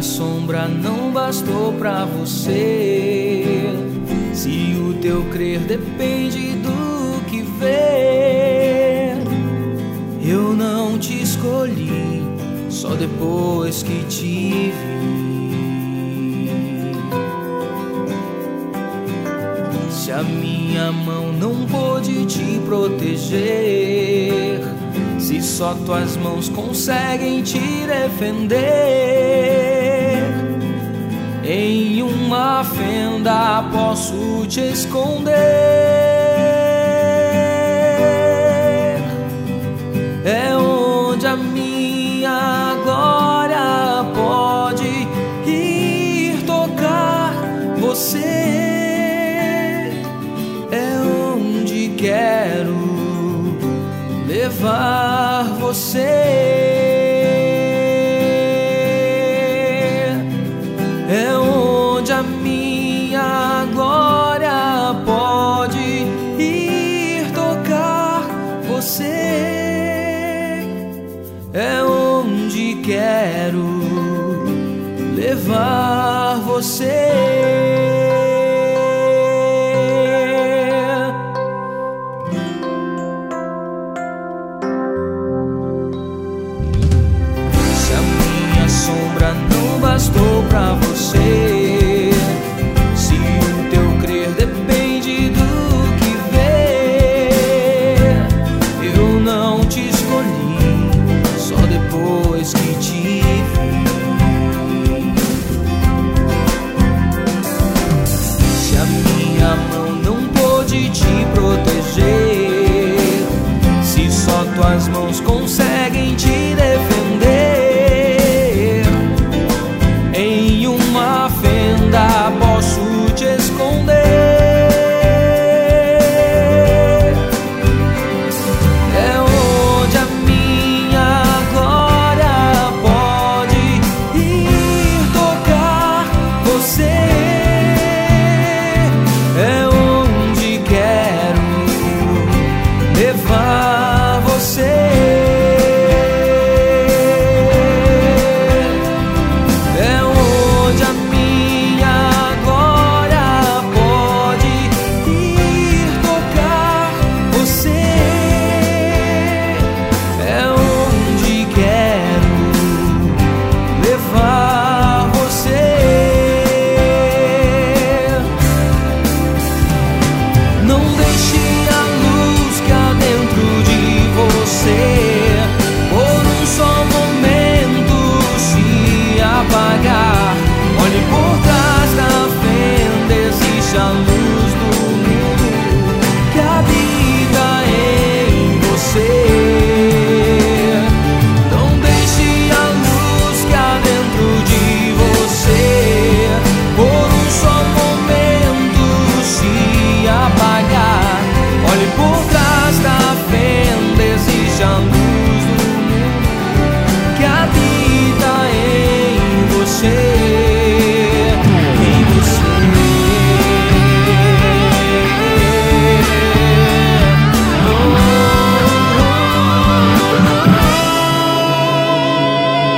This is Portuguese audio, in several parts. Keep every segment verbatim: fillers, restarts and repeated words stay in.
minha sombra não bastou pra você, se o teu crer depende do que vê, eu não te escolhi só depois que te vi. Se a minha mão não pôde te proteger, se só tuas mãos conseguem te defender, em uma fenda posso te esconder. É onde a minha glória pode ir tocar você. É onde quero levar você. É onde a minha glória pode ir tocar você. É onde quero levar você. Bastou pra você, se o teu crer depende do que vê, eu não te escolhi só depois que te vi. Se a minha mão não pôde te proteger, se só tuas mãos conseguem te defender, posso te esconder. É onde a minha glória pode ir tocar você. É onde quero levar você.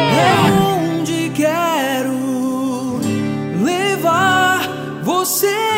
Você